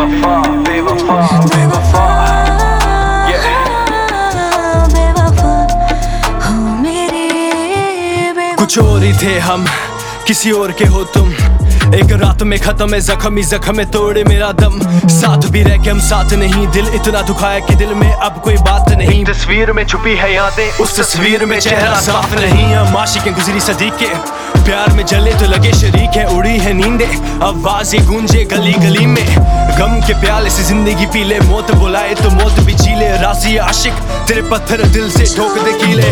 बेवफा बेवफा बेवफा कुछ और ही थे हम, किसी और के हो तुम। एक रात में खत्म है जख्म ही जख्म में तोड़े मेरा दम। साथ भी रह के हम साथ नहीं, दिल इतना दुखाया कि दिल में अब कोई बात नहीं। तस्वीर में छुपी है यादें, उस तस्वीर में चेहरा साफ नहीं। हम आशिक़ गुजरी सदी के, प्यार में जले तो लगे शरीक है। उड़ी है नींदें, आवाज़ें गूंजे गली गली में। गम के प्याले से जिंदगी पी ले, मौत बुलाए तो मौत भी जी ले। राज़ी आशिक तेरे पत्थर दिल से ठोक दे कीले।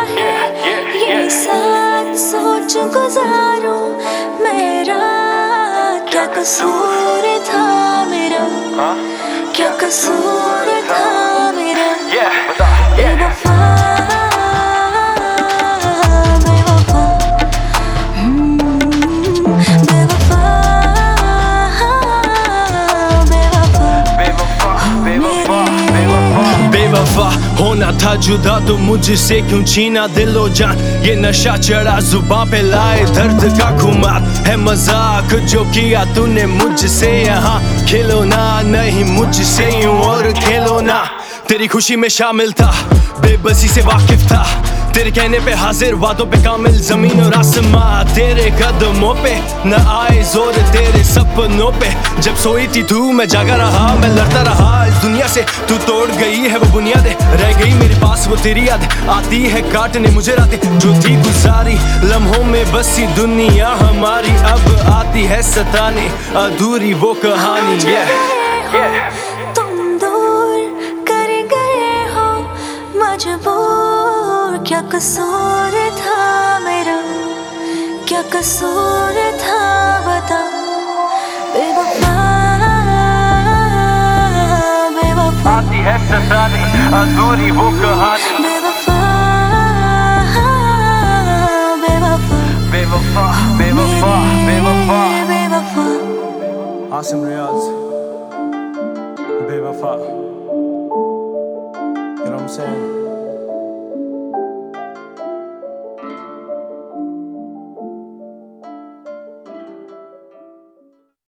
सोच गुजारूं मेरा क्या कसूर था मेरा, क्या कसूर था मेरा। बेवफा बेवफा बेवफा बेवफा बेवफा बेवफा होना था जुदा तो मुझसे क्यों छीना दिलो जान। ये नशा चढ़ा जुबां पे लाए दर्द का खुमार है। मजाक जो किया तूने मुझसे, यहाँ खेलो ना नहीं मुझसे यूं और खेलो ना। तेरी खुशी में शामिल था, बेबसी से वाकिफ था। तेरे कहने पे हाजिर, वादों पे कामिल। जमीन और आसमां तेरे कदमों पे, न आए जोर तेरे सपनों पे। जब सोई थी तू मैं जागा रहा, मैं लड़ता रहा इस दुनिया से। तू तोड़ गई है वो बुनियादें, रह गई मेरे पास वो तेरी याद। आती है काटने मुझे रातें जो थी गुजारी, लम्हों में बसी दुनिया हमारी। अब आती है सताने अधूरी वो कहानी। तुम दूर कर गए हो मजबूर, क्या कसूर था मेरा, क्या कसूर था बता। बेवफा बेवफा आती है सताने अधूरी वो कहानी। बेवफा बेवफा बेवफा बेवफा बेवफा बेवफा। आसिम रियाज बेवफा। You know what I'm saying?